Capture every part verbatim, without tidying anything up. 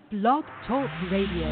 Blog Talk Radio.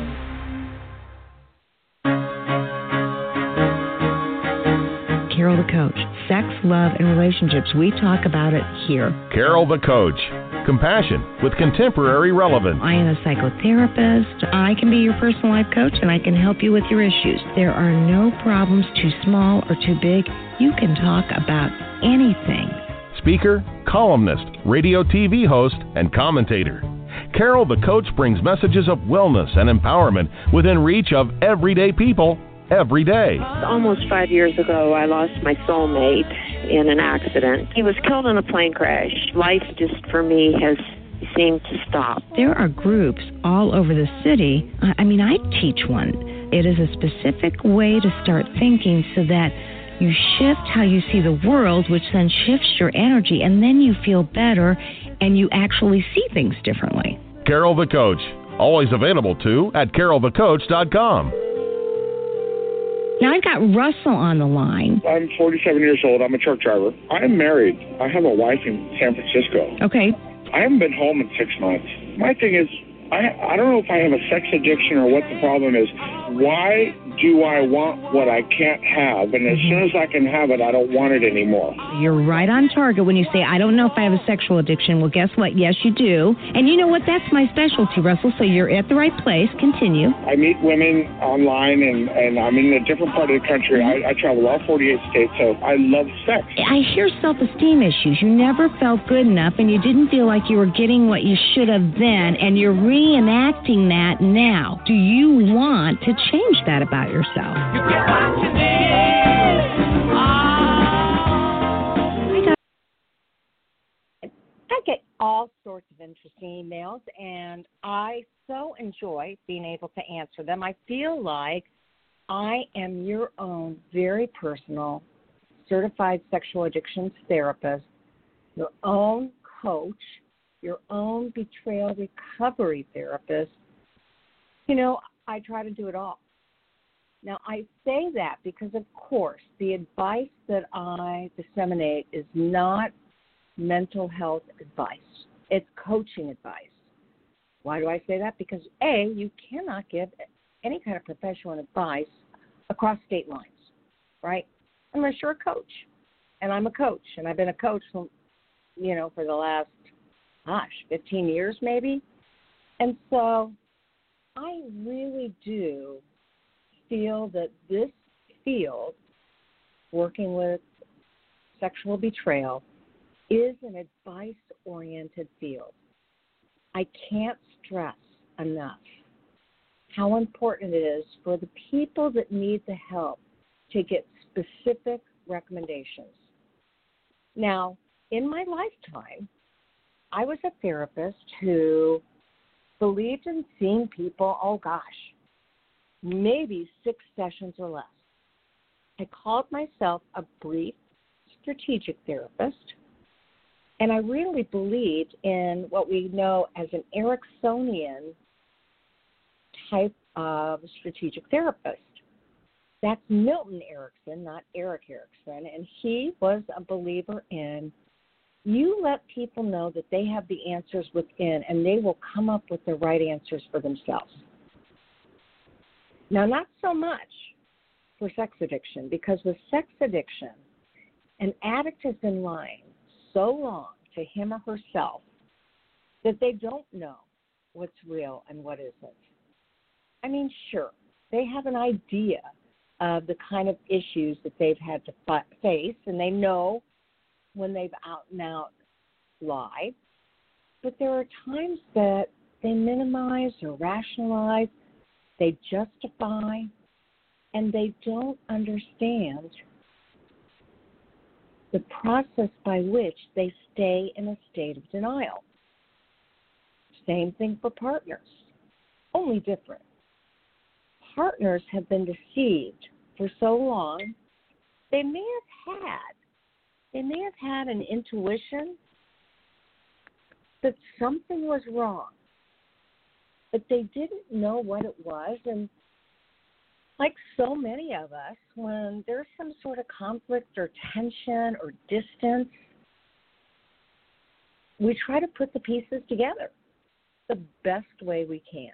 Carol the Coach. Sex, love, and relationships. We talk about it here. Carol the Coach. Compassion with contemporary relevance. I am a psychotherapist. I can be your personal life coach, and I can help you with your issues. There are no problems too small or too big. You can talk about anything. Speaker, columnist, radio T V host, and commentator. Carol the Coach brings messages of wellness and empowerment within reach of everyday people every day. Almost five years ago, I lost my soulmate in an accident. He was killed in a plane crash. Life just, for me, has seemed to stop. There are groups all over the city. I mean, I teach one. It is a specific way to start thinking so that you shift how you see the world, which then shifts your energy, and then you feel better and you actually see things differently. Carol the Coach. Always available, too, at carol the coach dot com. Now, I've got Russell on the line. I'm forty-seven years old. I'm a truck driver. I am married. I have a wife in San Francisco. Okay. I haven't been home in six months. My thing is, I, I don't know if I have a sex addiction or what the problem is. Why do I want what I can't have? And as soon as I can have it, I don't want it anymore. You're right on target when you say, I don't know if I have a sexual addiction. Well, guess what? Yes, you do. And you know what? That's my specialty, Russell. So you're at the right place. Continue. I meet women online, and, and I'm in a different part of the country. I, I travel all forty-eight states, so I love sex. I hear self-esteem issues. You never felt good enough, and you didn't feel like you were getting what you should have then, and you're reenacting that now. Do you want to change that about yourself? You get what you need. Oh. I get all sorts of interesting emails, and I so enjoy being able to answer them. I feel like I am your own very personal certified sexual addictions therapist, your own coach, your own betrayal recovery therapist. You know, I try to do it all. Now, I say that because, of course, the advice that I disseminate is not mental health advice. It's coaching advice. Why do I say that? Because, A, you cannot give any kind of professional advice across state lines, right? Unless you're a coach. And I'm a coach, and I've been a coach, for, you know, for the last, gosh, fifteen years maybe. And so I really do feel that this field, working with sexual betrayal, is an advice-oriented field. I can't stress enough how important it is for the people that need the help to get specific recommendations. Now, in my lifetime, I was a therapist who believed in seeing people, oh gosh, maybe six sessions or less. I called myself a brief strategic therapist, and I really believed in what we know as an Ericksonian type of strategic therapist. That's Milton Erickson, not Eric Erickson, and he was a believer in you let people know that they have the answers within, and they will come up with the right answers for themselves. Now, not so much for sex addiction, because with sex addiction, an addict has been lying so long to him or herself that they don't know what's real and what isn't. I mean, sure, they have an idea of the kind of issues that they've had to face, and they know when they've out and out lied, but there are times that they minimize or rationalize, they justify, and they don't understand the process by which they stay in a state of denial. Same thing for partners, only different. Partners have been deceived for so long, they may have had, they may have had an intuition that something was wrong, but they didn't know what it was. And like so many of us, when there's some sort of conflict or tension or distance, we try to put the pieces together. the best way we can.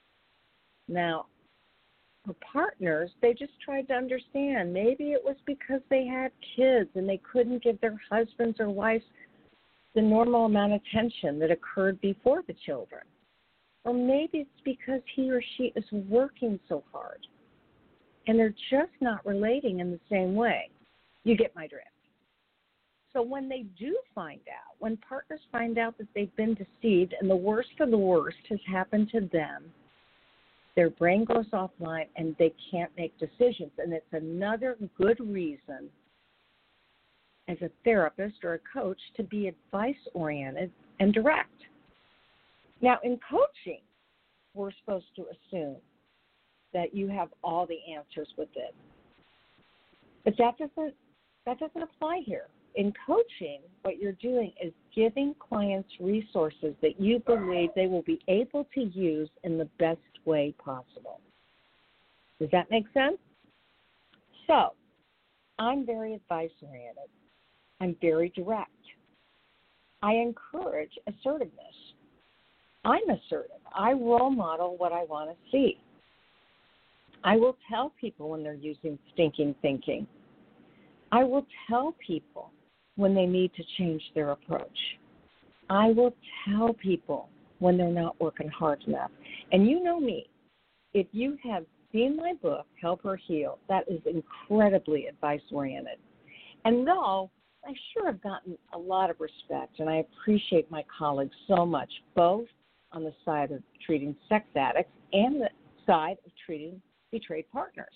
Now, for partners, they just tried to understand. Maybe it was because they had kids and they couldn't give their husbands or wives the normal amount of attention that occurred before the children. Or maybe it's because he or she is working so hard and they're just not relating in the same way. You get my drift. So when they do find out, when partners find out that they've been deceived and the worst of the worst has happened to them, their brain goes offline and they can't make decisions. And it's another good reason as a therapist or a coach to be advice-oriented and direct. Now, in coaching, we're supposed to assume that you have all the answers with it. But that doesn't that doesn't apply here. In coaching, what you're doing is giving clients resources that you believe they will be able to use in the best way possible. Does that make sense? So, I'm very advice-oriented. I'm very direct. I encourage assertiveness. I'm assertive. I role model what I want to see. I will tell people when they're using stinking thinking. I will tell people when they need to change their approach. I will tell people when they're not working hard enough. And you know me. If you have seen my book, Help Her Heal, that is incredibly advice-oriented. And though I sure have gotten a lot of respect, and I appreciate my colleagues so much, both on the side of treating sex addicts and the side of treating betrayed partners.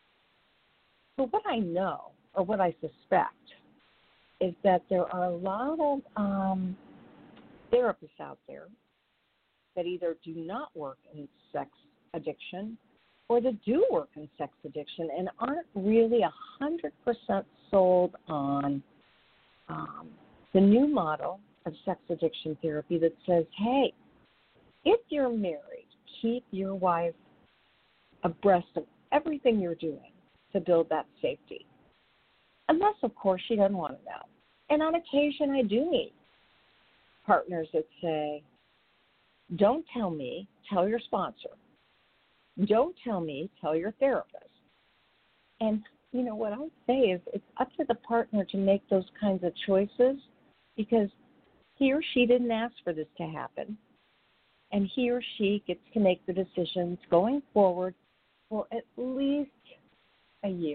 So what I know, or what I suspect, is that there are a lot of um, therapists out there that either do not work in sex addiction or that do work in sex addiction and aren't really one hundred percent sold on um, the new model of sex addiction therapy that says, hey, if you're married, keep your wife abreast of everything you're doing to build that safety. Unless, of course, she doesn't want to know. And on occasion, I do meet partners that say, don't tell me, tell your sponsor. Don't tell me, tell your therapist. And, you know, what I say is it's up to the partner to make those kinds of choices because he or she didn't ask for this to happen. And he or she gets to make the decisions going forward for at least a year.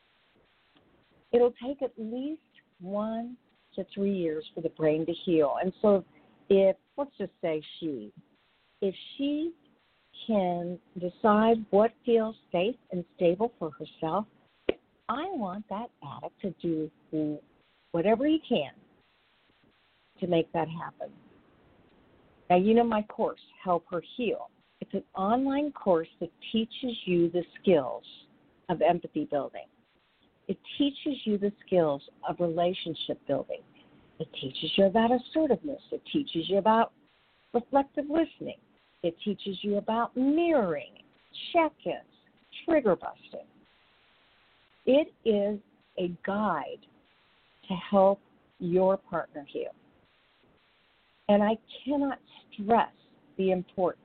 It'll take at least one to three years for the brain to heal. And so if, let's just say she, if she can decide what feels safe and stable for herself, I want that addict to do whatever he can to make that happen. Now, you know my course, Help Her Heal. It's an online course that teaches you the skills of empathy building. It teaches you the skills of relationship building. It teaches you about assertiveness. It teaches you about reflective listening. It teaches you about mirroring, check-ins, trigger busting. It is a guide to help your partner heal. And I cannot stress the importance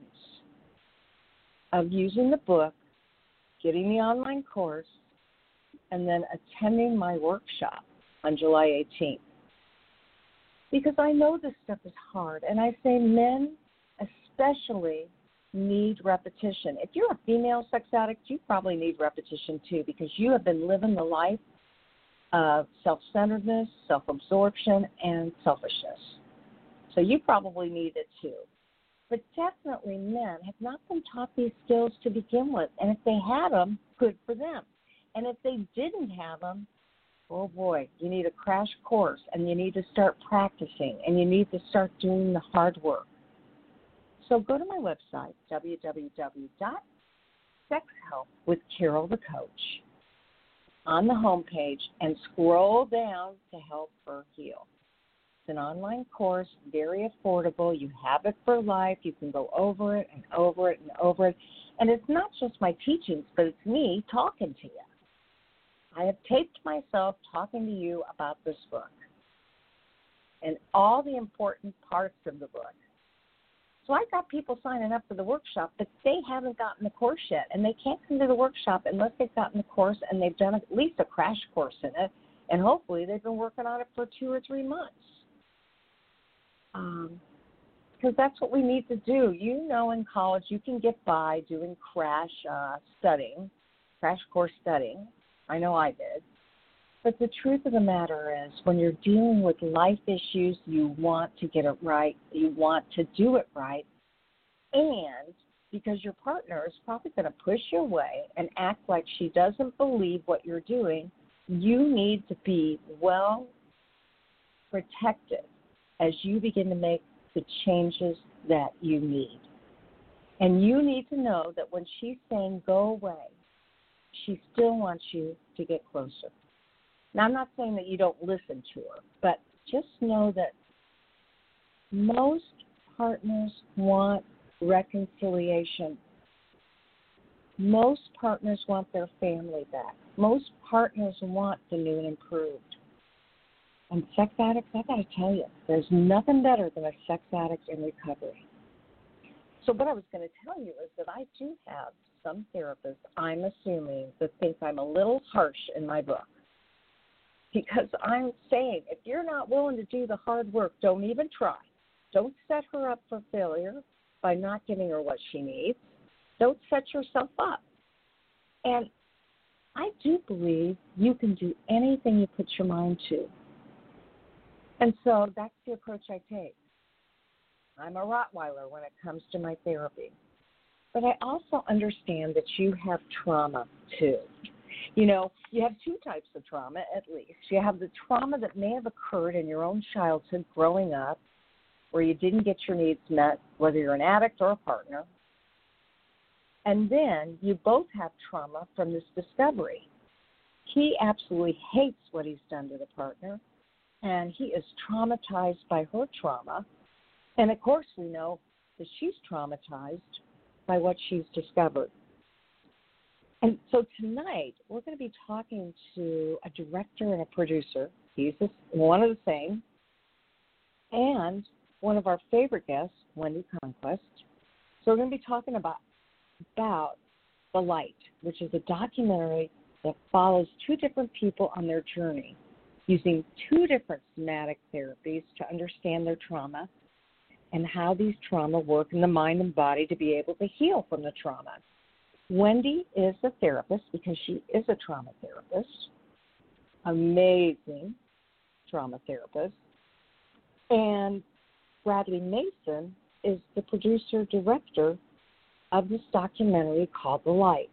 of using the book, getting the online course, and then attending my workshop on July eighteenth. Because I know this stuff is hard, and I say men especially need repetition. If you're a female sex addict, you probably need repetition too because you have been living the life of self-centeredness, self-absorption, and selfishness. So you probably need it too. But definitely men have not been taught these skills to begin with, and if they had them, good for them. And if they didn't have them, oh boy, you need a crash course, and you need to start practicing, and you need to start doing the hard work. So go to my website, w w w dot sex help with Carol the Coach, on the homepage, and scroll down to Help Her Heal. It's an online course, very affordable. You have it for life. You can go over it and over it and over it. And it's not just my teachings, but it's me talking to you. I have taped myself talking to you about this book and all the important parts of the book So I got people signing up for the workshop, but they haven't gotten the course yet, and they can't come to the workshop unless they've gotten the course and they've done at least a crash course in it, and hopefully they've been working on it for two or three months. Um, because that's what we need to do. You know, in college you can get by doing crash uh, studying, crash course studying. I know I did. But the truth of the matter is, when you're dealing with life issues, you want to get it right. You want to do it right. And because your partner is probably going to push you away and act like she doesn't believe what you're doing, you need to be well protected as you begin to make the changes that you need. And you need to know that when she's saying go away, she still wants you to get closer. Now, I'm not saying that you don't listen to her, but just know that most partners want reconciliation. Most partners want their family back. Most partners want the new and improved. And sex addicts, I got to tell you, there's nothing better than a sex addict in recovery. So what I was going to tell you is that I do have some therapists, I'm assuming, that think I'm a little harsh in my book. Because I'm saying, if you're not willing to do the hard work, don't even try. Don't set her up for failure by not giving her what she needs. Don't set yourself up. And I do believe you can do anything you put your mind to. And so that's the approach I take. I'm a Rottweiler when it comes to my therapy. But I also understand that you have trauma, too. You know, you have two types of trauma, at least. You have the trauma that may have occurred in your own childhood growing up, where you didn't get your needs met, whether you're an addict or a partner. And then you both have trauma from this discovery. He absolutely hates what he's done to the partner, and he is traumatized by her trauma. And, of course, we know that she's traumatized by what she's discovered. And so tonight, we're going to be talking to a director and a producer. He's one of the same. And one of our favorite guests, Wendy Conquest. So we're going to be talking about, about The Light, which is a documentary that follows two different people on their journey, using two different somatic therapies to understand their trauma and how these trauma work in the mind and body to be able to heal from the trauma. Wendy is a therapist because she is a trauma therapist, amazing trauma therapist. And Bradley Mason is the producer-director of this documentary called The Light.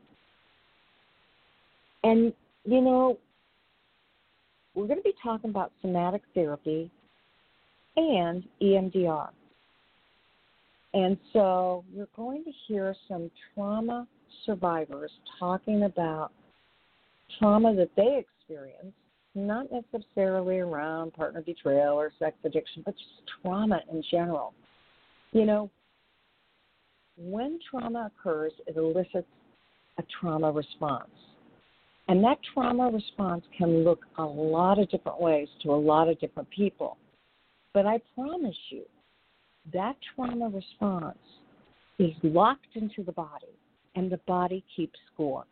And, you know, we're going to be talking about somatic therapy and E M D R. And so you're going to hear some trauma survivors talking about trauma that they experienced, not necessarily around partner betrayal or sex addiction, but just trauma in general. You know, when trauma occurs, it elicits a trauma response. And that trauma response can look a lot of different ways to a lot of different people. But I promise you, that trauma response is locked into the body, and the body keeps score.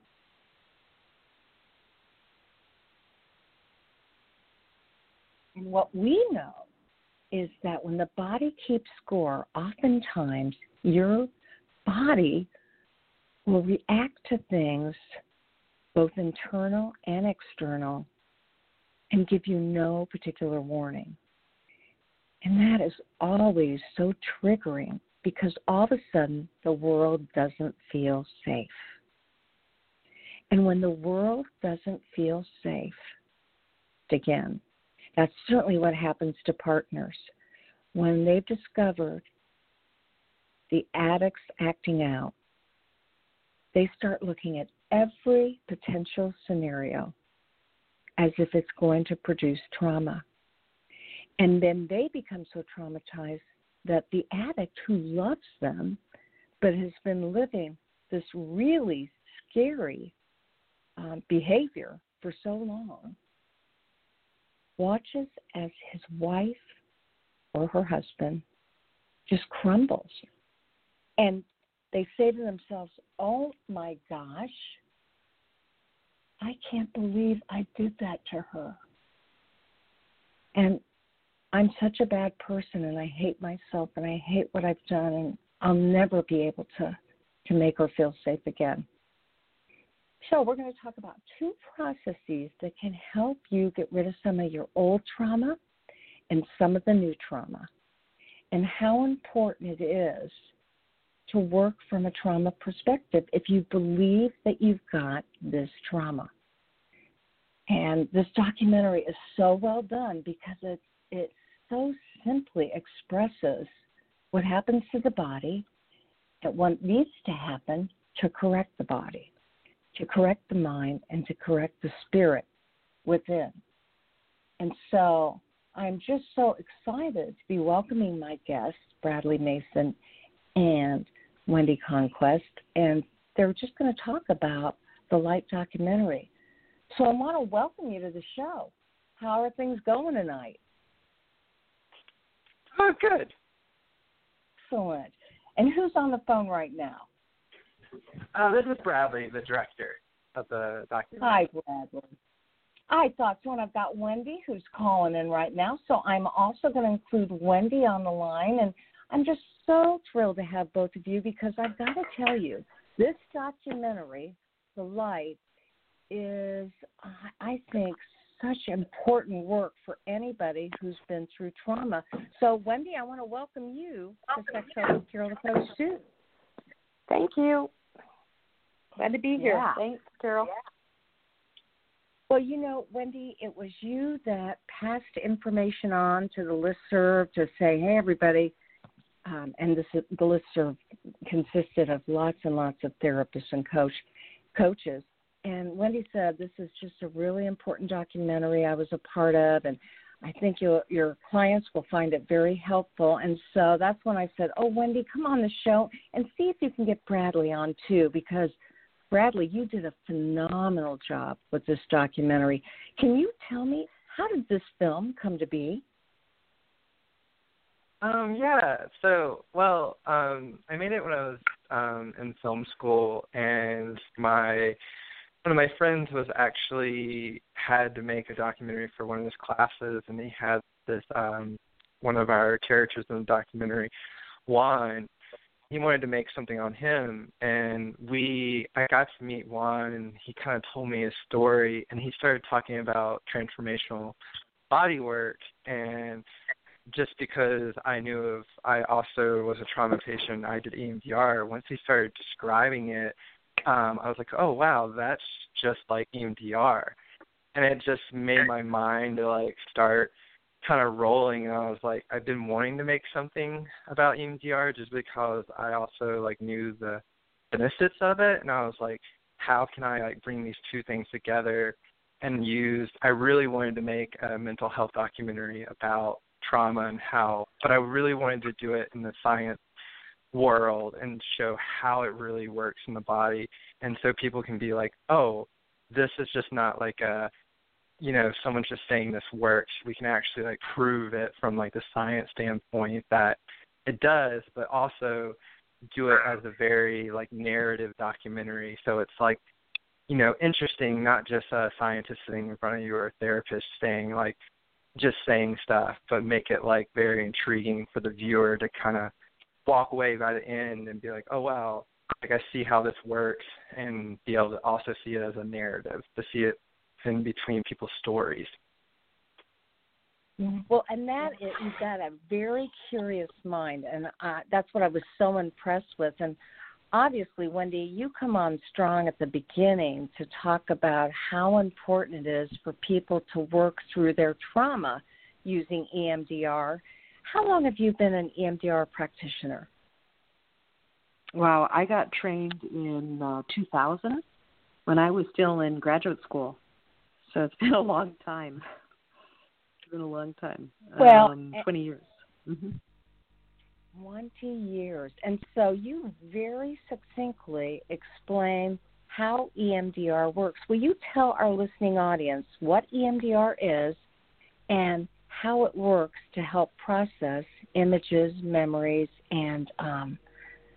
And what we know is that when the body keeps score, oftentimes your body will react to things, both internal and external, and give you no particular warning. And that is always so triggering because all of a sudden the world doesn't feel safe. And when the world doesn't feel safe, again, that's certainly what happens to partners. When they've discovered the addict's acting out, they start looking at every potential scenario as if it's going to produce trauma. And then they become so traumatized that the addict who loves them but has been living this really scary um, behavior for so long watches as his wife or her husband just crumbles And they say to themselves, oh, my gosh, I can't believe I did that to her. And I'm such a bad person, and I hate myself, and I hate what I've done, and I'll never be able to, to make her feel safe again. So we're going to talk about two processes that can help you get rid of some of your old trauma and some of the new trauma, and how important it is to work from a trauma perspective if you believe that you've got this trauma. And this documentary is so well done because it, it so simply expresses what happens to the body and what needs to happen to correct the body, to correct the mind, and to correct the spirit within. And so I'm just so excited to be welcoming my guests, Bradley Mason and Wendy Conquest, and they're just going to talk about the Light documentary. So I want to welcome you to the show. How are things going tonight? Oh, good. Excellent. And who's on the phone right now? Uh, this is Bradley, the director of the documentary. Hi, Bradley. I thought so, and I've got Wendy who's calling in right now, so I'm also going to include Wendy on the line, and I'm just so thrilled to have both of you because I've got to tell you, this documentary, The Light, is, I think, such important work for anybody who's been through trauma. So, Wendy, I want to welcome you to Sex Help with Carol the Coach, too. Thank you. Glad to be here. Yeah. Thanks, Carol. Yeah. Well, you know, Wendy, it was you that passed information on to the listserv to say, hey, everybody, um, and this, the listserv consisted of lots and lots of therapists and coach coaches. And Wendy said, this is just a really important documentary I was a part of, and I think your your clients will find it very helpful. And so that's when I said, oh, Wendy, come on the show and see if you can get Bradley on, too, because, Bradley, you did a phenomenal job with this documentary. Can you tell me, how did this film come to be? Um, yeah, so, well, um, I made it when I was um, in film school, and my one of my friends was actually had to make a documentary for one of his classes, and he had this, um, one of our characters in the documentary, Juan. He wanted to make something on him, and we, I got to meet Juan, and he kind of told me his story, and he started talking about transformational body work, and just because I knew of, I also was a trauma patient, I did E M D R. Once he started describing it, um, I was like, oh, wow, that's just like E M D R. And it just made my mind like start kind of rolling, and I was like, I've been wanting to make something about E M D R just because I also like knew the benefits of it, and I was like, how can I like bring these two things together and use, I really wanted to make a mental health documentary about trauma and how, but I really wanted to do it in the science world and show how it really works in the body, and so people can be like, oh, this is just not like a, you know, someone's just saying this works. We can actually like prove it from like the science standpoint that it does, but also do it as a very like narrative documentary. So it's like, you know, interesting, not just a scientist sitting in front of you or a therapist saying like, just saying stuff, but make it like very intriguing for the viewer to kind of walk away by the end and be like, oh, wow, like I see how this works, and be able to also see it as a narrative, to see it in between people's stories. Well, and that is, you've got a very curious mind, and uh, that's what I was so impressed with. And obviously, Wendy, you come on strong at the beginning to talk about how important it is for people to work through their trauma using E M D R. How long have you been an E M D R practitioner? Well, I got trained in uh, two thousand when I was still in graduate school. So it's been a long time. It's been a long time. Well, um, twenty years. Mm-hmm. twenty years. And so you very succinctly explain how E M D R works. Will you tell our listening audience what E M D R is and how it works to help process images, memories, and um,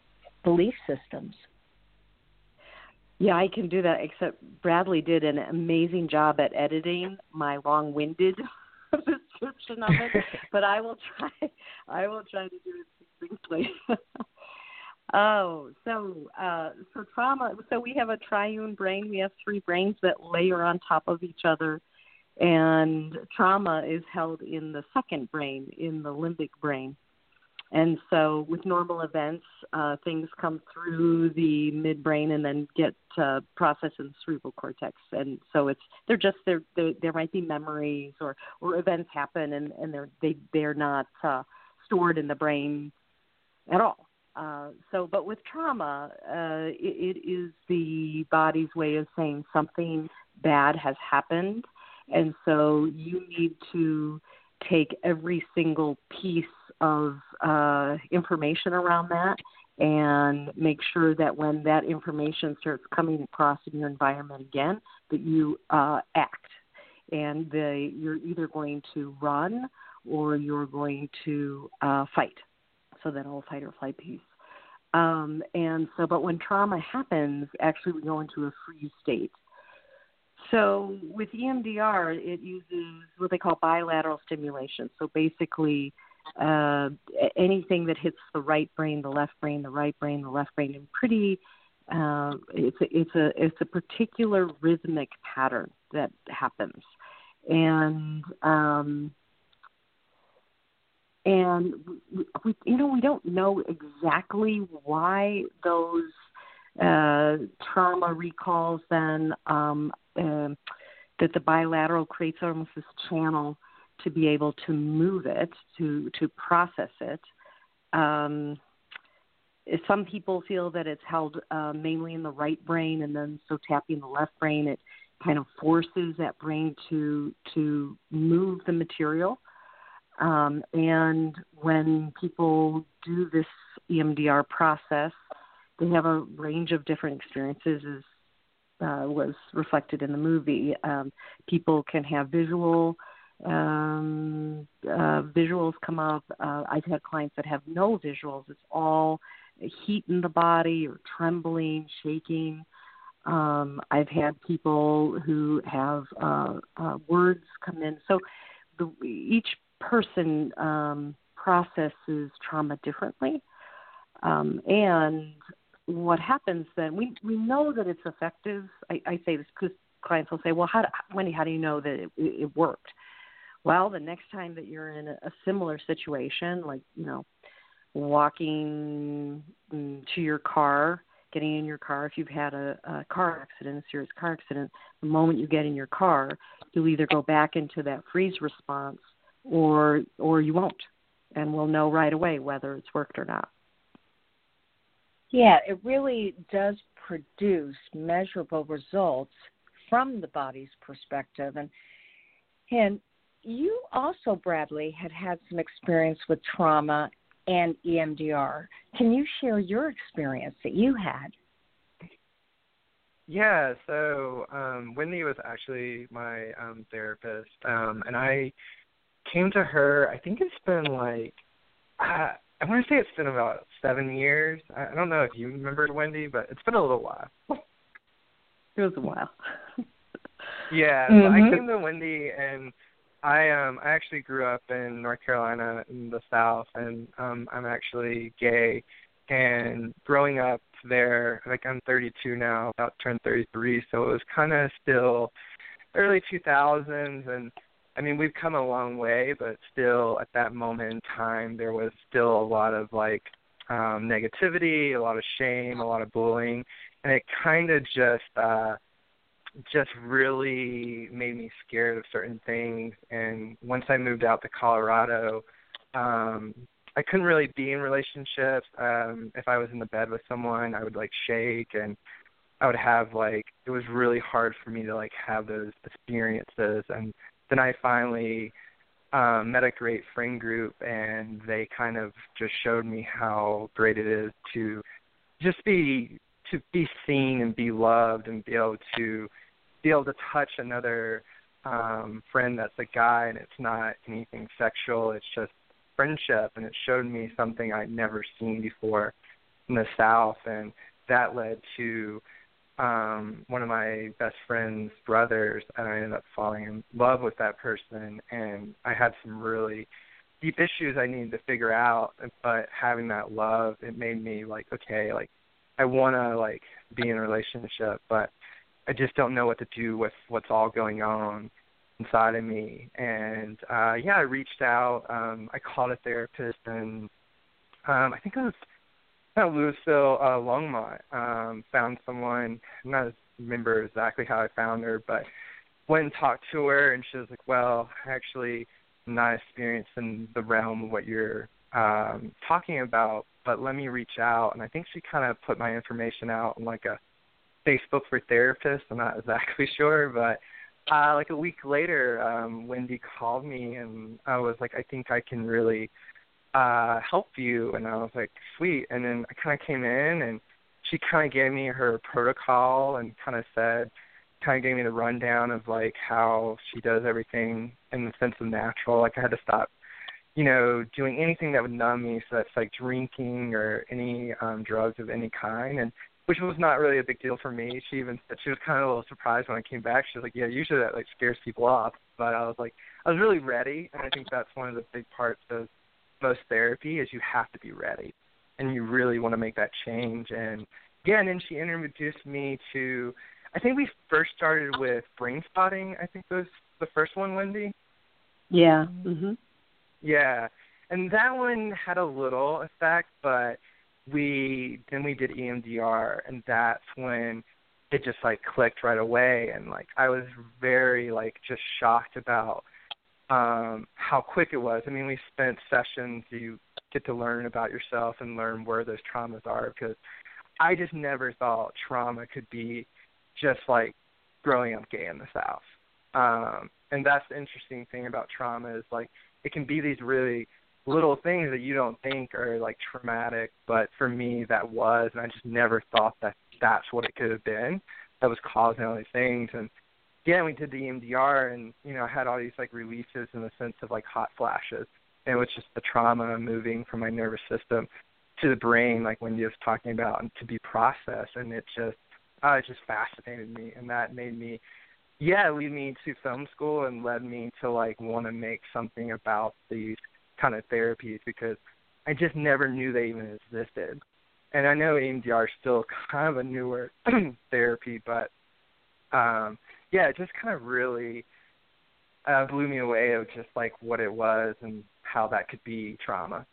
belief systems. Yeah, I can do that, except Bradley did an amazing job at editing my long-winded description of it, but I will try I will try to do it succinctly. oh, so uh, so trauma, so we have a triune brain. We have three brains that layer on top of each other, and trauma is held in the second brain, in the limbic brain. And so with normal events, uh, things come through the midbrain and then get uh, processed in the cerebral cortex. And so it's they're just they're, they're, there might be memories or, or events happen and, and they're they they're not uh, stored in the brain at all. Uh, so, but with trauma, uh, it, it is the body's way of saying something bad has happened, and so you need to take every single piece of uh, information around that and make sure that when that information starts coming across in your environment again, that you uh, act. And the, you're either going to run or you're going to uh, fight. So that whole fight or flight piece. Um, and so, but when trauma happens, actually we go into a freeze state. So with E M D R, it uses what they call bilateral stimulation. So basically, uh, anything that hits the right brain, the left brain, the right brain, the left brain, and pretty, uh, it's a, it's a it's a particular rhythmic pattern that happens, and um, and we, we, you know we don't know exactly why those uh, trauma recalls then. Um, Uh, that the bilateral creates almost this channel to be able to move it, to to process it. Um, some people feel that it's held uh, mainly in the right brain, and then so tapping the left brain, it kind of forces that brain to to move the material. Um, and when people do this E M D R process, they have a range of different experiences. As Uh, was reflected in the movie. Um, people can have visual um, uh, visuals come up. Uh, I've had clients that have no visuals. It's all heat in the body or trembling, shaking. Um, I've had people who have uh, uh, words come in. So the, each person um, processes trauma differently. Um, and what happens then, we, we know that it's effective. I, I say this because clients will say, well, how do, Wendy, how do you know that it, it worked? Well, the next time that you're in a, a similar situation, like, you know, walking to your car, getting in your car, if you've had a, a car accident, a serious car accident, the moment you get in your car, you'll either go back into that freeze response or or you won't. And we'll know right away whether it's worked or not. Yeah, it really does produce measurable results from the body's perspective. And and you also, Bradley, had had some experience with trauma and E M D R. Can you share your experience that you had? Yeah, so um, Wendy was actually my um, therapist, um, and I came to her, I think it's been like, uh, I want to say it's been about seven years. I don't know if you remember Wendy, but it's been a little while. It was a while. Yeah, mm-hmm. So I came to Wendy, and I um I actually grew up in North Carolina in the South, and um I'm actually gay. And growing up there, like I'm thirty-two now, about to turn thirty-three, so it was kind of still early two thousands, and I mean, we've come a long way, but still at that moment in time, there was still a lot of, like, um, negativity, a lot of shame, a lot of bullying, and it kind of just uh, just really made me scared of certain things. And once I moved out to Colorado, um, I couldn't really be in relationships. Um, if I was in the bed with someone, I would, like, shake, and I would have, like, it was really hard for me to, like, have those experiences. And then I finally um, met a great friend group, and they kind of just showed me how great it is to just be to be seen and be loved and be able to be able to touch another um, friend that's a guy, and it's not anything sexual. It's just friendship, and it showed me something I'd never seen before. in the South, and that led to um, one of my best friend's brothers, and I ended up falling in love with that person, and I had some really deep issues I needed to figure out, but having that love, it made me like, okay, like I want to like be in a relationship, but I just don't know what to do with what's all going on inside of me. And uh, yeah, I reached out. Um, I called a therapist, and um, I think it was not Louisville, uh, Longmont. Um, found someone. I'm not remember exactly how I found her, but went and talked to her, and she was like, "Well, actually, I'm not experienced in the realm of what you're um, talking about, but let me reach out." And I think she kind of put my information out on like a Facebook for therapists. I'm not exactly sure, but uh, like a week later, um, Wendy called me, and I was like, I think I can really uh, help you. And I was like, sweet. And then I kind of came in, and she kind of gave me her protocol and kind of said, kind of gave me the rundown of like how she does everything in the sense of natural. Like I had to stop, you know, doing anything that would numb me. So that's like drinking or any um, drugs of any kind, and which was not really a big deal for me. She even said she was kind of a little surprised when I came back. She was like, yeah, usually that like scares people off. But I was like, I was really ready, and I think that's one of the big parts of most therapy is you have to be ready, and you really want to make that change. And yeah, and then she introduced me to, I think we first started with brain spotting. I think was the first one, Wendy. Yeah. Mhm. Yeah, and that one had a little effect, but we then we did E M D R, and that's when it just like clicked right away. And like I was very like just shocked about um, how quick it was. I mean, we spent sessions. You get to learn about yourself and learn where those traumas are, because I just never thought trauma could be just like growing up gay in the South. Um, and that's the interesting thing about trauma is like it can be these really little things that you don't think are like traumatic, but for me that was, and I just never thought that that's what it could have been that was causing all these things. And yeah, we did the E M D R, and you know I had all these like releases in the sense of like hot flashes, and it was just the trauma moving from my nervous system to the brain, like Wendy was talking about, and to be processed. And it just uh, it just fascinated me, and that made me yeah lead me to film school and led me to like want to make something about these kind of therapies, because I just never knew they even existed. And I know E M D R is still kind of a newer therapy, but um, yeah, it just kind of really uh, blew me away of just like what it was and how that could be trauma.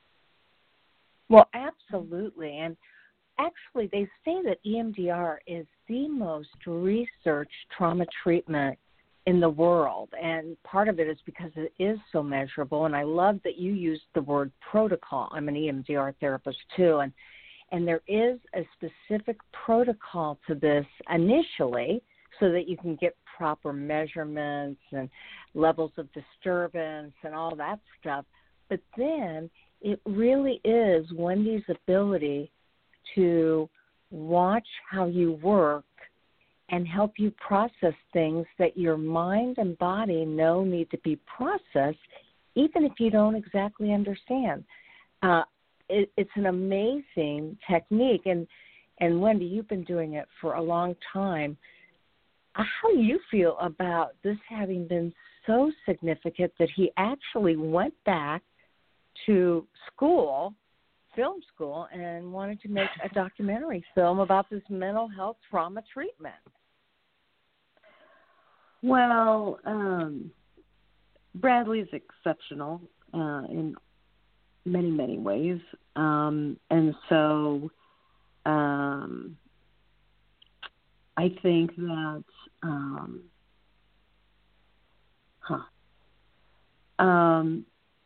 Well, absolutely. And actually, they say that E M D R is the most researched trauma treatment in the world, and part of it is because it is so measurable. And I love that you used the word protocol. I'm an E M D R therapist too, and and there is a specific protocol to this initially so that you can get proper measurements and levels of disturbance and all that stuff. But then it really is Wendy's ability to watch how you work and help you process things that your mind and body know need to be processed, even if you don't exactly understand. Uh, it, it's an amazing technique. And, and Wendy, you've been doing it for a long time. How do you feel about this having been so significant that he actually went back to school, film school, and wanted to make a documentary film about this mental health trauma treatment? Well, um, Bradley's exceptional uh, in many, many ways. Um, and so um, I think that, um, huh, um,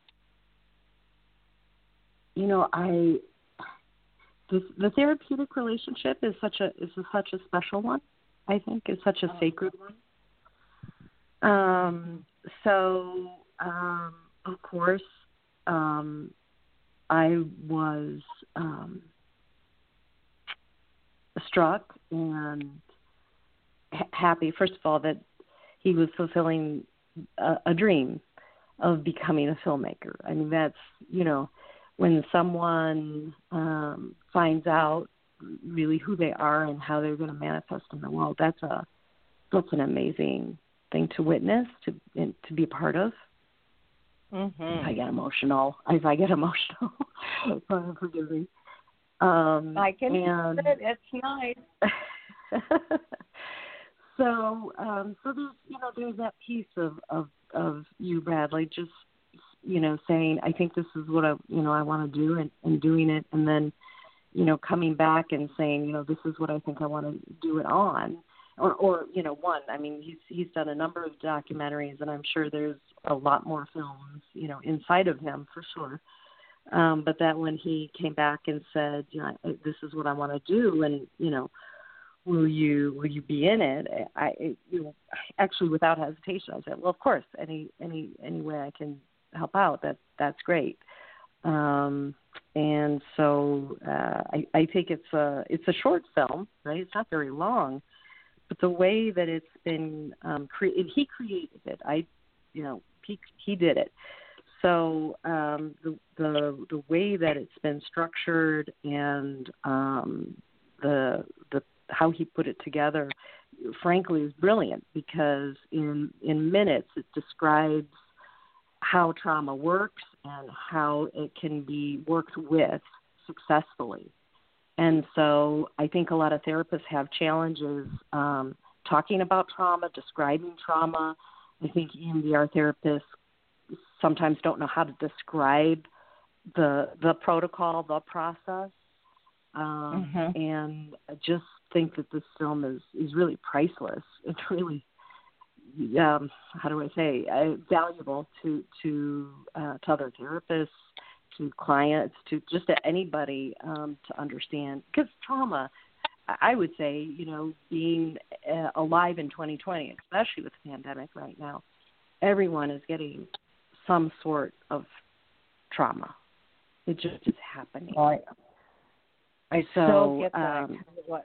you know, I, the, the therapeutic relationship is such a, is a, such a special one, I think, is such a sacred one. Um, so, um, of course, um, I was, um, struck and ha- happy, first of all, that he was fulfilling a, a dream of becoming a filmmaker. I mean, that's, you know, when someone um, finds out really who they are and how they're going to manifest in the world, that's a that's an amazing thing to witness, to and to be a part of. Mm-hmm. If I get emotional, if I get emotional, forgive me. Um, I can and, it. It's nice. so, um, so there's you know there's that piece of, of of you, Bradley, just you know saying I think this is what I you know I want to do and, and doing it, and then you know coming back and saying you know this is what I think I want to do it on. Or, or, you know, one, I mean, he's he's done a number of documentaries, and I'm sure there's a lot more films, you know, inside of him for sure. Um, but that when he came back and said, you know, this is what I want to do, and, you know, will you will you be in it? I, you know, actually, without hesitation, I said, well, of course, any any any way I can help out, that that's great. Um, and so uh, I, I think it's a it's a short film, right? It's not very long. But the way that it's been um, created, he created it. I, you know, he he did it. So um, the the the way that it's been structured and um, the the how he put it together, frankly, is brilliant because in in minutes it describes how trauma works and how it can be worked with successfully. And so I think a lot of therapists have challenges um, talking about trauma, describing trauma. I think E M D R therapists sometimes don't know how to describe the the protocol, the process. Um, mm-hmm. And I just think that this film is, is really priceless. It's really, um, how do I say, uh, valuable to to, uh, to other therapists, to clients, to just to anybody um, to understand. Because trauma, I would say, you know, being uh, alive in twenty twenty, especially with the pandemic right now, everyone is getting some sort of trauma. It just is happening. Right. I so, so get that. Um, what,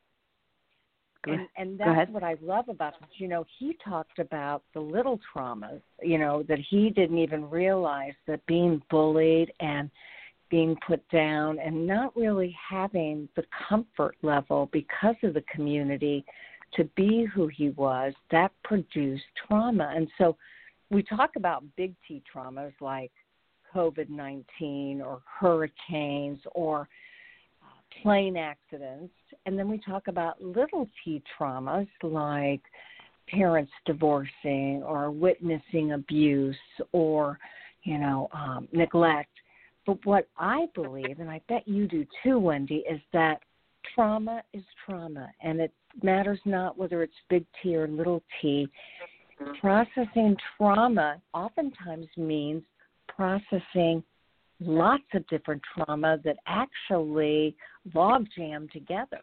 go and, ahead. and Go that's ahead. what I love about it. You know, he talked about the little traumas, you know, that he didn't even realize, that being bullied and being put down and not really having the comfort level because of the community to be who he was, that produced trauma. And so we talk about big T traumas like COVID nineteen or hurricanes or plane accidents, and then we talk about little T traumas like parents divorcing or witnessing abuse or, you know, um, neglect. But what I believe, and I bet you do too, Wendy, is that trauma is trauma, and it matters not whether it's big T or little t. Processing trauma oftentimes means processing lots of different trauma that actually log jam together.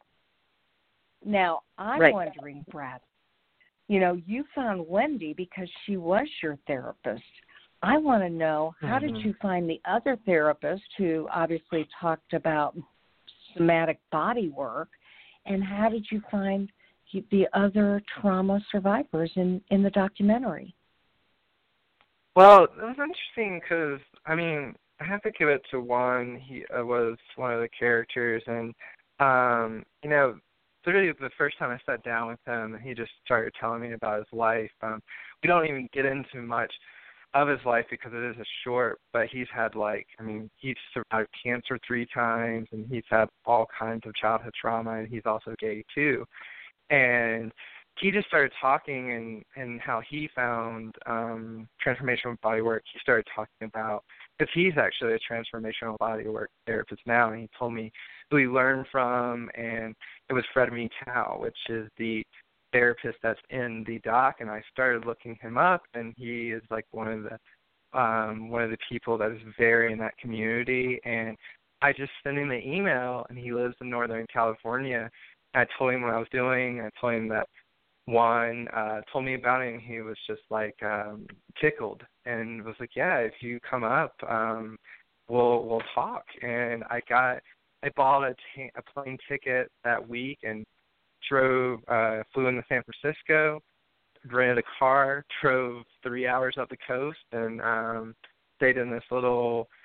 Now, I'm right. wondering, Brad, you know, you found Wendy because she was your therapist. I want to know, how mm-hmm. did you find the other therapist who obviously talked about somatic body work, and how did you find the other trauma survivors in, in the documentary? Well, it was interesting because, I mean, I have to give it to Juan. He uh, was one of the characters, and, um, you know, literally the first time I sat down with him, he just started telling me about his life. Um, we don't even get into much of his life because it is a short, but he's had, like, I mean, he's survived cancer three times, and he's had all kinds of childhood trauma, and he's also gay, too. And he just started talking and, and how he found um, transformational bodywork. He started talking about, because he's actually a transformational bodywork therapist now, and he told me who he learned from, and it was Fred Mitau, which is the therapist that's in the doc, and I started looking him up, and he is like one of the um, one of the people that is very in that community, and I just sent him an email, and he lives in Northern California. I told him what I was doing. I told him that Juan uh, told me about it, and he was just like um, tickled, and was like, "Yeah, if you come up, um, we'll we'll talk." And I got, I bought a, t- a plane ticket that week and drove, uh, flew into San Francisco, rented a car, drove three hours up the coast, and um, stayed in this little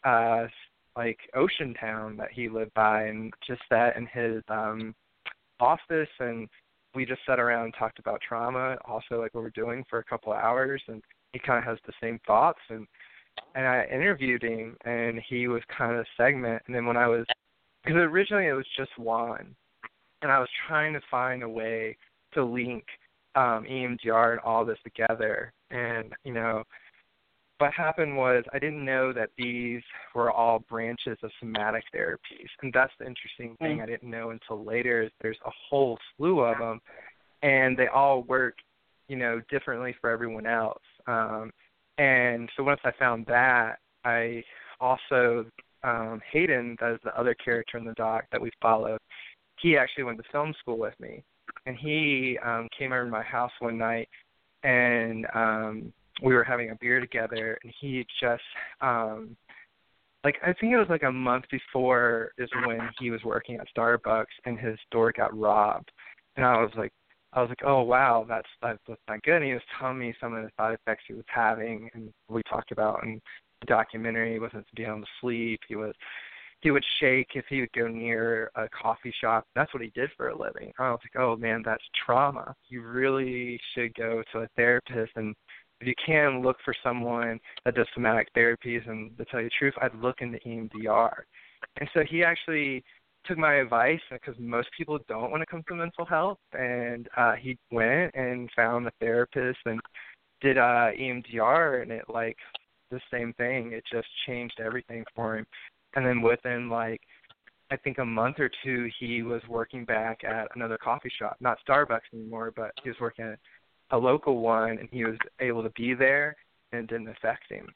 uh, like ocean town that he lived by, and just sat in his um, office, and we just sat around and talked about trauma, also like what we're doing for a couple of hours, and he kind of has the same thoughts, and and I interviewed him, and he was kind of a segment, and then when I was, because originally it was just Juan, and I was trying to find a way to link um, E M D R and all this together, and you know, what happened was I didn't know that these were all branches of somatic therapies, and that's the interesting thing I didn't know until later is there's a whole slew of them, and they all work, you know, differently for everyone else. Um, and so once I found that, I also, um, Hayden, that is the other character in the doc that we followed, he actually went to film school with me, and he um, came over to my house one night, and um, we were having a beer together, and he just, um, like, I think it was like a month before is when he was working at Starbucks, and his store got robbed. And I was like, I was like, oh, wow, that's, that's, that's not good. And he was telling me some of the side effects he was having, and we talked about in the documentary. He wasn't being able to sleep. He was, he would shake if he would go near a coffee shop. That's what he did for a living. I was like, oh, man, that's trauma. You really should go to a therapist, and if you can, look for someone that does somatic therapies, and to tell you the truth, I'd look into E M D R. And so he actually took my advice, because most people don't want to come to mental health, and uh, he went and found a therapist and did uh, E M D R, and it, like, the same thing. It just changed everything for him. And then within, like, I think a month or two, he was working back at another coffee shop, not Starbucks anymore, but he was working at a local one, and he was able to be there, and it didn't affect him.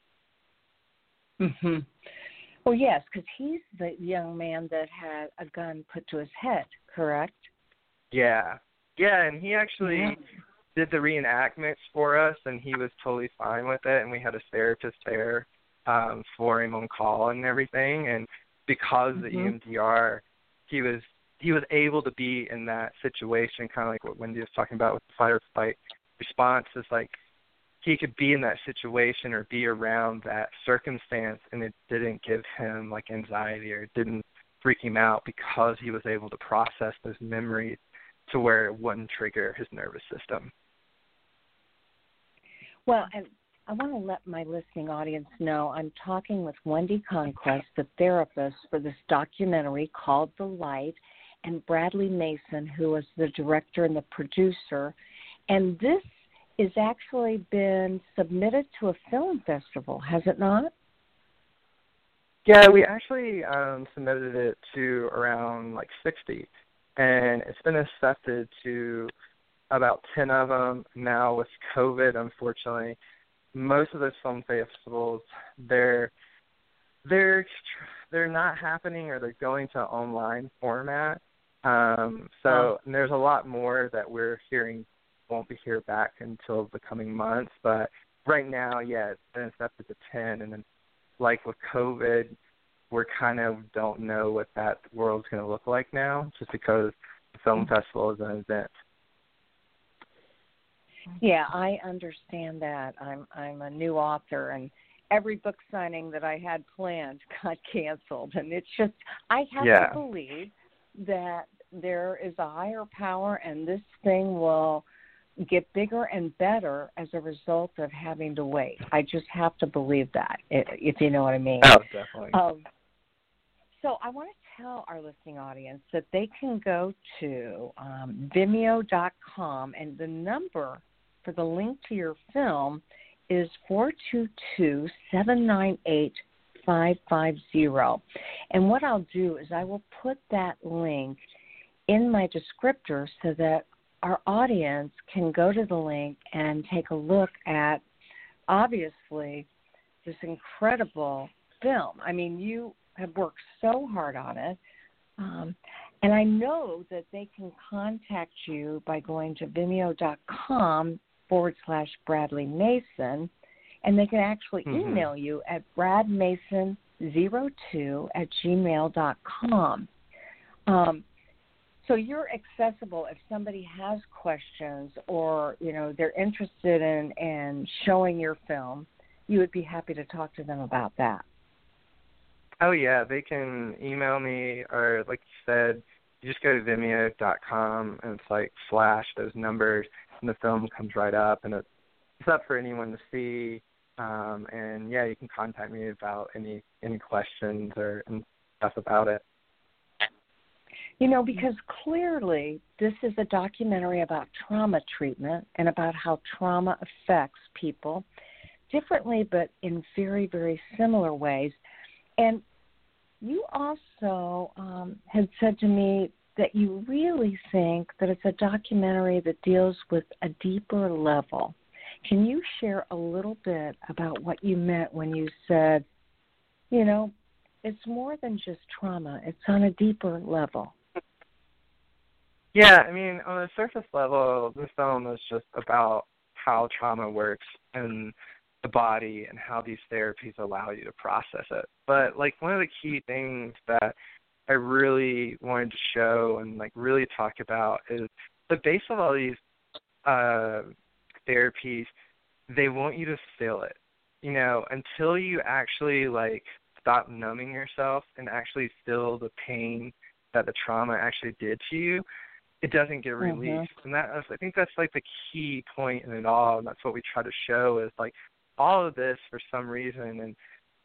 Mm-hmm. Well, yes, because he's the young man that had a gun put to his head, correct? Yeah. Yeah, and he actually yeah. did the reenactments for us, and he was totally fine with it, and we had a therapist there um, for him on call and everything, and because of the mm-hmm. E M D R, he was he was able to be in that situation, kind of like what Wendy was talking about with the fight or flight response, is like he could be in that situation or be around that circumstance, and it didn't give him like anxiety or it didn't freak him out, because he was able to process those memories to where it wouldn't trigger his nervous system. Well, and I want to let my listening audience know I'm talking with Wendy Conquest, the therapist for this documentary called The Light, and Bradley Mason, who was the director and the producer. And this has actually been submitted to a film festival, has it not? Yeah, we actually um, submitted it to around like sixty, and it's been accepted to about ten of them. Now with COVID, unfortunately, most of those film festivals, they're they're they're not happening, or they're going to online format. Um, so and there's a lot more that we're hearing won't be here back until the coming months. But right now, yeah, it's been accepted to ten, and then like with COVID, we kind of don't know what that world's going to look like now, just because the film festival is an event. Yeah, I understand that. I'm I'm a new author, and every book signing that I had planned got canceled, and it's just I have yeah. to believe that there is a higher power, and this thing will get bigger and better as a result of having to wait. I just have to believe that, if you know what I mean. Oh, definitely. Um, so I want to tell our listening audience that they can go to um, Vimeo dot com, and the number for the link to your film is four two two, seven nine eight, five five zero. And what I'll do is I will put that link in my descriptor so that our audience can go to the link and take a look at, obviously, this incredible film. I mean, you have worked so hard on it. Um, and I know that they can contact you by going to Vimeo dot com forward slash Bradley Mason, and they can actually mm-hmm. email you at brad mason zero two at gmail dot com. Um, so you're accessible if somebody has questions, or, you know, they're interested in, in showing your film. You would be happy to talk to them about that. Oh, yeah, they can email me, or like you said, you just go to Vimeo dot com, and it's like slash those numbers, and the film comes right up, and it's up for anyone to see. Um, and, yeah, you can contact me about any any questions or and stuff about it. You know, because clearly this is a documentary about trauma treatment and about how trauma affects people differently but in very, very similar ways. And you also um, had said to me that you really think that it's a documentary that deals with a deeper level. Can you share a little bit about what you meant when you said, you know, it's more than just trauma, it's on a deeper level? Yeah, I mean, on the surface level, the film is just about how trauma works in the body and how these therapies allow you to process it. But, like, one of the key things that I really wanted to show and, like, really talk about is the base of all these uh, therapies, they want you to feel it. You know, until you actually, like, stop numbing yourself and actually feel the pain that the trauma actually did to you, it doesn't get released. Mm-hmm. And that I think that's like the key point in it all, and that's what we try to show is like all of this for some reason. And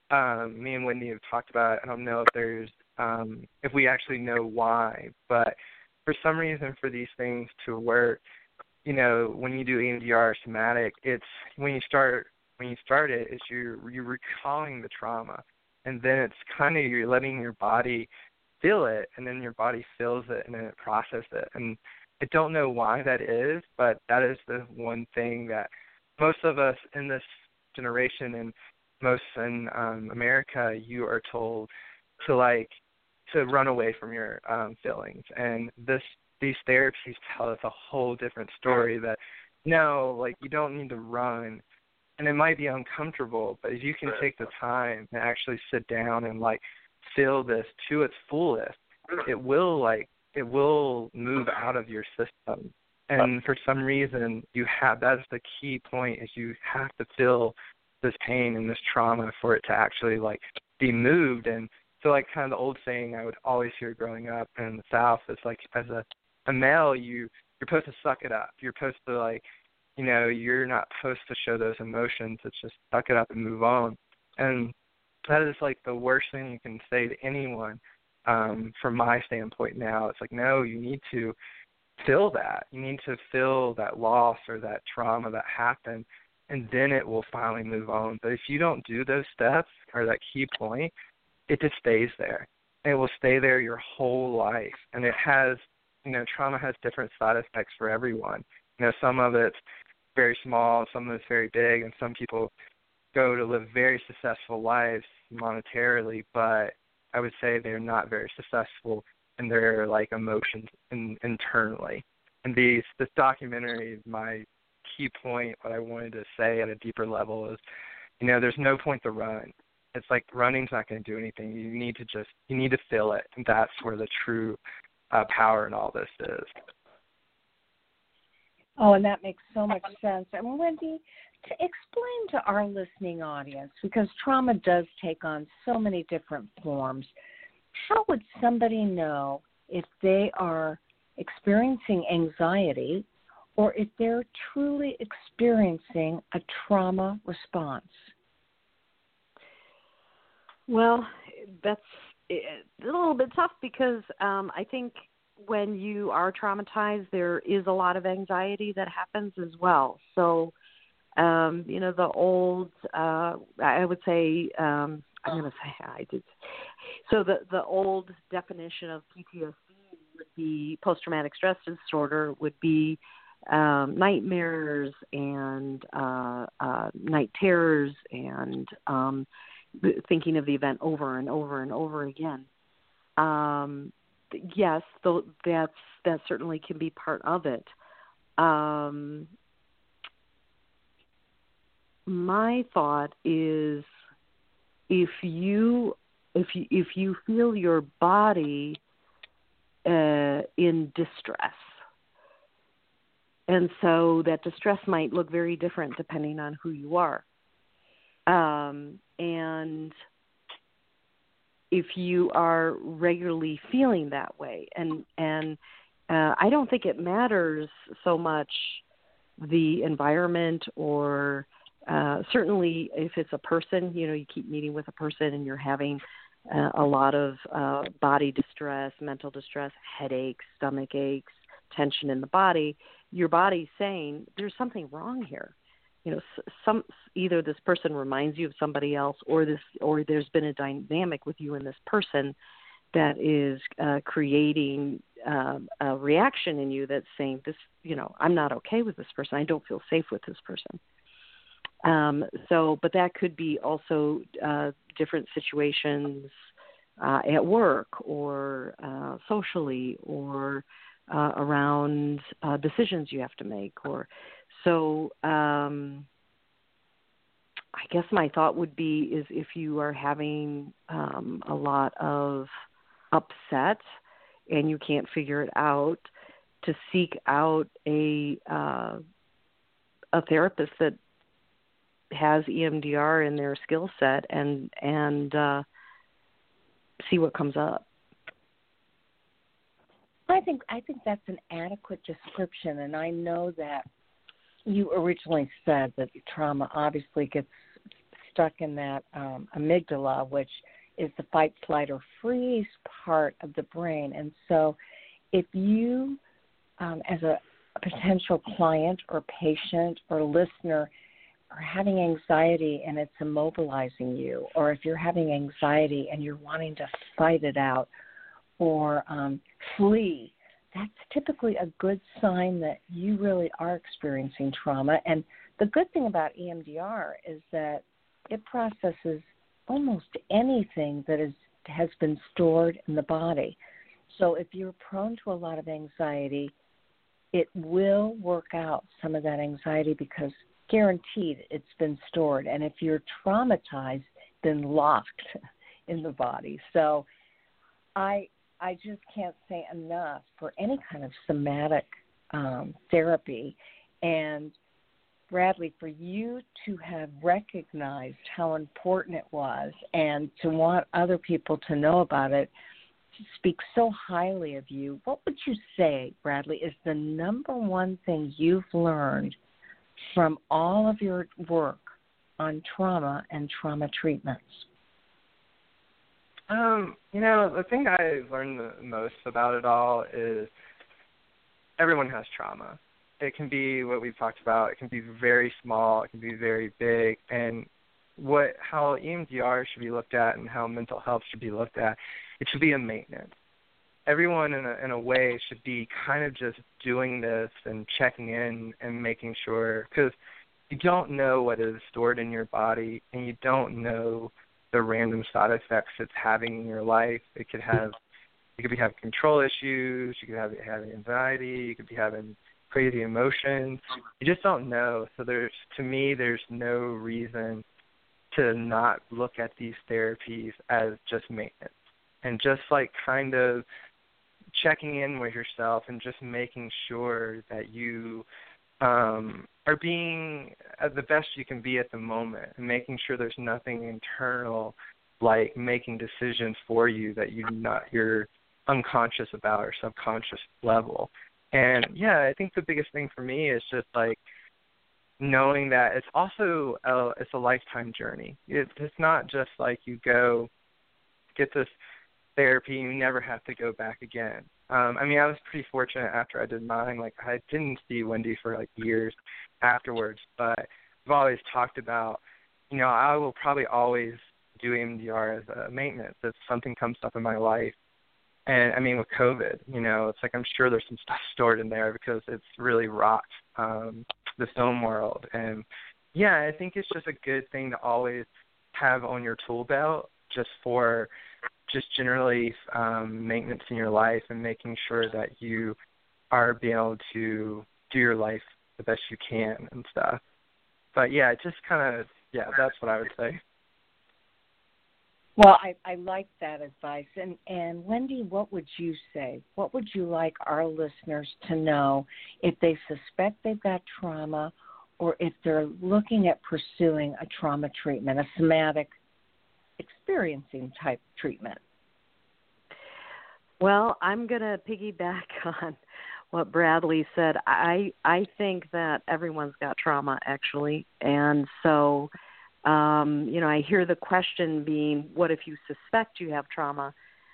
um, me and Wendy have talked about it. I don't know if there's um, if we actually know why, but for some reason for these things to work, you know, when you do E M D R or somatic, it's when you start when you start it, it's you're you're recalling the trauma, and then it's kind of you're letting your body feel it, and then your body feels it, and then it processes it. And I don't know why that is, but that is the one thing that most of us in this generation and most in um, America, you are told to like to run away from your um, feelings. And this these therapies tell us a whole different story that no, like you don't need to run. And it might be uncomfortable, but if you can take the time and actually sit down and like feel this to its fullest, it will like it will move out of your system. And for some reason you have that's the key point is you have to feel this pain and this trauma for it to actually like be moved. And so like kind of the old saying I would always hear growing up in the South is like as a, a male you you're supposed to suck it up. You're supposed to like you know, you're not supposed to show those emotions. It's just suck it up and move on. And that is like the worst thing you can say to anyone um, from my standpoint now. It's like, no, you need to feel that. You need to feel that loss or that trauma that happened, and then it will finally move on. But if you don't do those steps or that key point, it just stays there. And it will stay there your whole life. And it has, you know, trauma has different side effects for everyone. You know, some of it's very small, some of it's very big, and some people go to live very successful lives monetarily, but I would say they're not very successful in their like emotions in, internally. And these this documentary, my key point, what I wanted to say at a deeper level is, you know, there's no point to run. It's like running's not going to do anything. You need to just you need to feel it, and that's where the true uh, power in all this is. Oh, and that makes so much sense. And Wendy, to explain to our listening audience, because trauma does take on so many different forms, how would somebody know if they are experiencing anxiety or if they're truly experiencing a trauma response? Well, that's a little bit tough because um, I think when you are traumatized, there is a lot of anxiety that happens as well. So, um, you know, the old, uh, I would say, um, I'm going to say, I did. So the, the old definition of P T S D would be post-traumatic stress disorder would be um, nightmares and uh, uh, night terrors and um, thinking of the event over and over and over again. Um, Yes, th- that's that certainly can be part of it. Um, my thought is, if you if you if you feel your body uh, in distress, and so that distress might look very different depending on who you are, um, and if you are regularly feeling that way. And, and uh, I don't think it matters so much the environment or uh, certainly if it's a person, you know, you keep meeting with a person and you're having uh, a lot of uh, body distress, mental distress, headaches, stomach aches, tension in the body, your body's saying there's something wrong here. You know, some either this person reminds you of somebody else, or this, or there's been a dynamic with you and this person that is uh, creating uh, a reaction in you that's saying this. You know, I'm not okay with this person. I don't feel safe with this person. Um, so, but that could be also uh, different situations uh, at work or uh, socially or uh, around uh, decisions you have to make or. So um, I guess my thought would be is if you are having um, a lot of upset and you can't figure it out, to seek out a uh, a therapist that has E M D R in their skill set and and uh, see what comes up. I think I think that's an adequate description, and I know that you originally said that trauma obviously gets stuck in that um, amygdala, which is the fight, flight, or freeze part of the brain. And so if you, um, as a, a potential client or patient or listener, are having anxiety and it's immobilizing you, or if you're having anxiety and you're wanting to fight it out or um, flee, that's typically a good sign that you really are experiencing trauma. And the good thing about E M D R is that it processes almost anything that is, has been stored in the body. So if you're prone to a lot of anxiety, it will work out some of that anxiety because guaranteed it's been stored. And if you're traumatized, then locked in the body. So I I just can't say enough for any kind of somatic um, therapy. And Bradley, for you to have recognized how important it was and to want other people to know about it, to speak so highly of you, what would you say, Bradley, is the number one thing you've learned from all of your work on trauma and trauma treatments? Um, you know, the thing I learned the most about it all is everyone has trauma. It can be what we've talked about. It can be very small. It can be very big. And what how E M D R should be looked at and how mental health should be looked at, it should be a maintenance. Everyone in a, in a way should be kind of just doing this and checking in and making sure, because you don't know what is stored in your body and you don't know the random side effects it's having in your life. It could have, you could be having control issues, you could have having anxiety, you could be having crazy emotions. You just don't know. So there's, to me, there's no reason to not look at these therapies as just maintenance and just like kind of checking in with yourself and just making sure that you um, are being uh, the best you can be at the moment and making sure there's nothing internal like making decisions for you that you not you're unconscious about or subconscious level. And yeah, I think the biggest thing for me is just like knowing that it's also a, it's a lifetime journey. It, it's not just like you go get this therapy and you never have to go back again. Um, I mean, I was pretty fortunate after I did mine. Like, I didn't see Wendy for, like, years afterwards, but we've always talked about, you know, I will probably always do E M D R as a maintenance if something comes up in my life. And, I mean, with COVID, you know, it's like I'm sure there's some stuff stored in there because it's really rocked um, the film world. And, yeah, I think it's just a good thing to always have on your tool belt just for just generally um, maintenance in your life and making sure that you are being able to do your life the best you can and stuff. But, yeah, just kind of, yeah, that's what I would say. Well, I, I like that advice. And, and, Wendy, what would you say? What would you like our listeners to know if they suspect they've got trauma or if they're looking at pursuing a trauma treatment, a somatic experiencing type treatment? Well, I'm going to piggyback on what Bradley said. I I think that everyone's got trauma, actually. And so, um, you know, I hear the question being, what if you suspect you have trauma?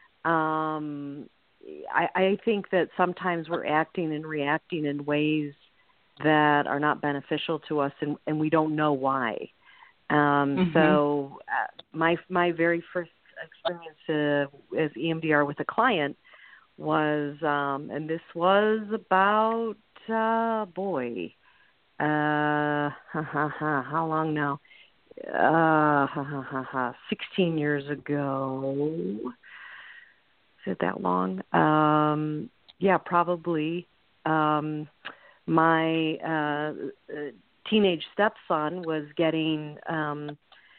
Um, I, I think that sometimes we're acting and reacting in ways that are not beneficial to us, and, and we don't know why. Um, mm-hmm. So uh, my my very first experience uh, as E M D R with a client was, um, and this was about, uh, boy, uh, ha, ha, ha, how long now? Uh, ha, ha, ha, ha, sixteen years ago. Is it that long? Um, yeah, probably. Um, my uh, teenage stepson was getting um,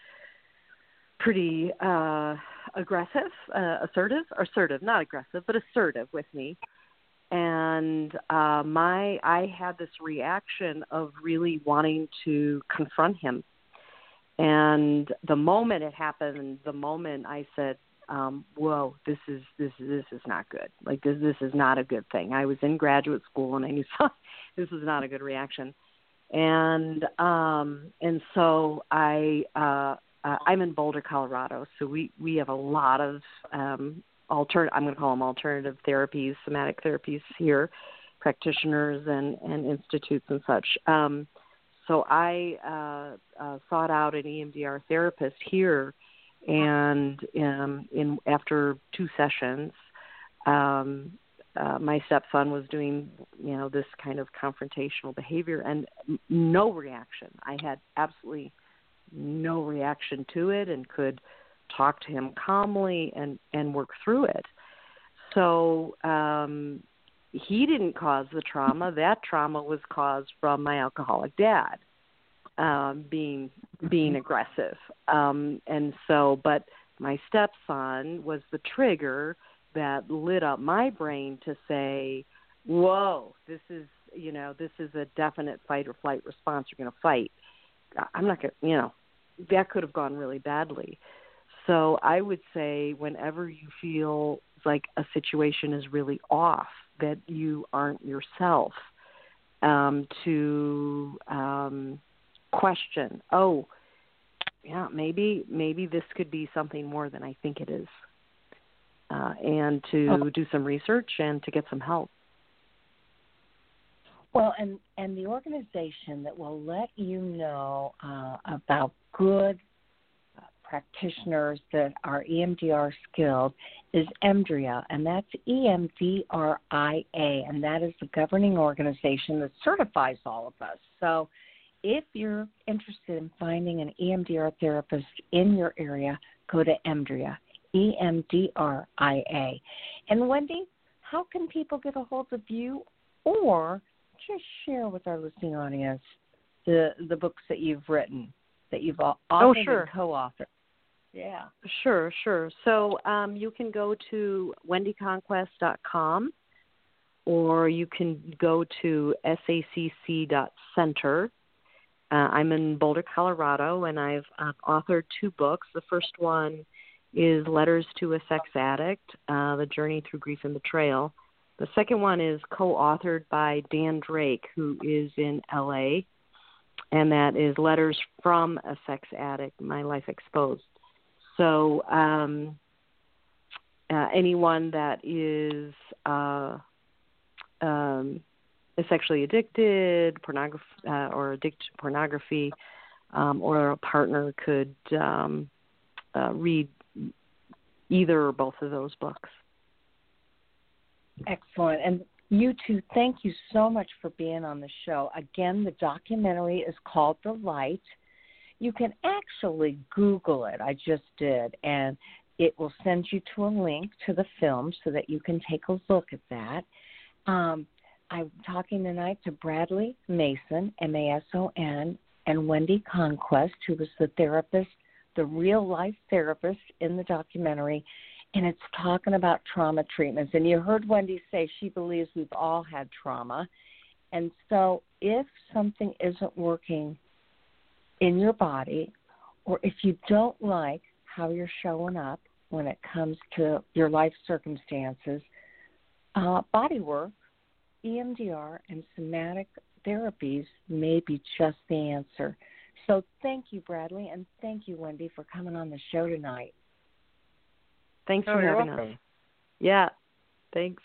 pretty uh, aggressive, uh, assertive, assertive, not aggressive, but assertive with me. And uh, my, I had this reaction of really wanting to confront him. And the moment it happened, the moment I said, um, whoa, this is, this, this is not good. Like this, this is not a good thing. I was in graduate school and I knew this was not a good reaction. And, um, and so I, uh, uh, I'm in Boulder, Colorado. So we, we have a lot of, um, alter, I'm going to call them alternative therapies, somatic therapies here, practitioners and, and institutes and such. Um, so I, uh, uh, sought out an E M D R therapist here. And um, in after two sessions, um, uh, my stepson was doing, you know, this kind of confrontational behavior, and no reaction. I had absolutely no reaction to it, and could talk to him calmly and, and work through it. So um, he didn't cause the trauma. That trauma was caused from my alcoholic dad. Um, being being aggressive, um, and so, but my stepson was the trigger that lit up my brain to say, "Whoa, this is you know this is a definite fight or flight response. You're going to fight. I'm not going to, you know, that could have gone really badly." So I would say, whenever you feel like a situation is really off, that you aren't yourself, um, to um, question, oh, yeah, maybe maybe this could be something more than I think it is, uh, and to oh. do some research and to get some help. Well, and, and the organization that will let you know uh, about good uh, practitioners that are E M D R skilled is EMDRIA, and that's E M D R I A, and that is the governing organization that certifies all of us. So if you're interested in finding an E M D R therapist in your area, go to EMDRIA, E M D R I A. And Wendy, how can people get a hold of you, or just share with our listening audience the the books that you've written, that you've authored oh, sure. and co-authored? Yeah. Sure, sure. So um, you can go to wendy conquest dot com, or you can go to S A C C dot center. Uh, I'm in Boulder, Colorado, and I've uh, authored two books. The first one is Letters to a Sex Addict, uh, The Journey Through Grief and Betrayal. The second one is co-authored by Dan Drake, who is in L A, and that is Letters from a Sex Addict, My Life Exposed. So um, uh, anyone that is uh, um, sexually addicted, pornography, uh, or addicted to pornography, um, or a partner could um, uh, read either or both of those books. Excellent. And you two, thank you so much for being on the show. Again, the documentary is called The Light. You can actually Google it. I just did. And it will send you to a link to the film so that you can take a look at that. Um, I'm talking tonight to Bradley Mason, M A S O N, and Wendy Conquest, who was the therapist, the real-life therapist in the documentary. And it's talking about trauma treatments. And you heard Wendy say she believes we've all had trauma. And so if something isn't working in your body, or if you don't like how you're showing up when it comes to your life circumstances, uh, body work, E M D R, and somatic therapies may be just the answer. So thank you, Bradley, and thank you, Wendy, for coming on the show tonight. Thanks Oh, for you're having welcome. us. Yeah, thanks.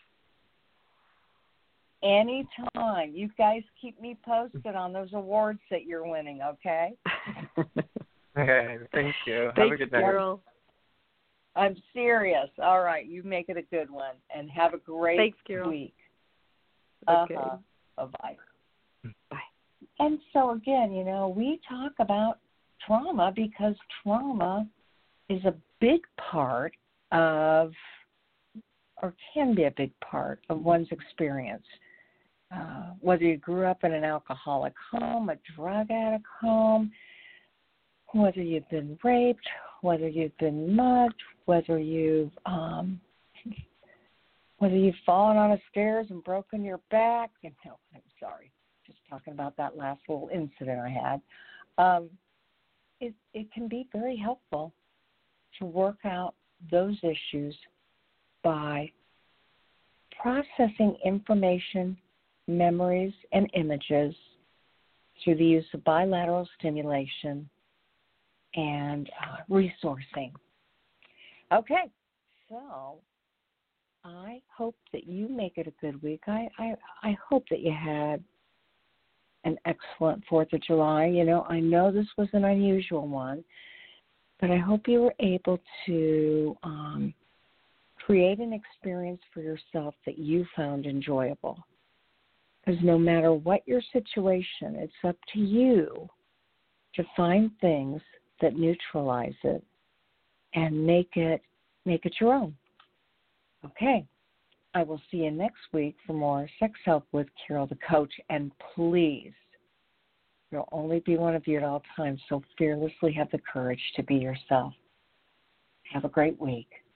Anytime. You guys keep me posted on those awards that you're winning, okay? Okay, thank you. Thanks, Have a good night. Carol. I'm serious. All right, you make it a good one, and have a great Thanks, Carol. week. Okay. Uh-huh. Bye-bye. Bye. And so, again, you know, we talk about trauma because trauma is a big part of, or can be a big part of one's experience. Uh, whether you grew up in an alcoholic home, a drug addict home, whether you've been raped, whether you've been mugged, whether you've um, whether you've fallen on the stairs and broken your back. And no, I'm sorry, just talking about that last little incident I had. Um, it it can be very helpful to work out those issues by processing information, memories, and images through the use of bilateral stimulation and uh, resourcing. Okay, so I hope that you make it a good week. I, I, I hope that you had an excellent fourth of July. You know, I know this was an unusual one, but I hope you were able to um, create an experience for yourself that you found enjoyable. Because no matter what your situation, it's up to you to find things that neutralize it and make it make it your own. Okay. I will see you next week for more Sex Help with Carol the Coach. And please, there'll only be one of you at all times, so fearlessly have the courage to be yourself. Have a great week.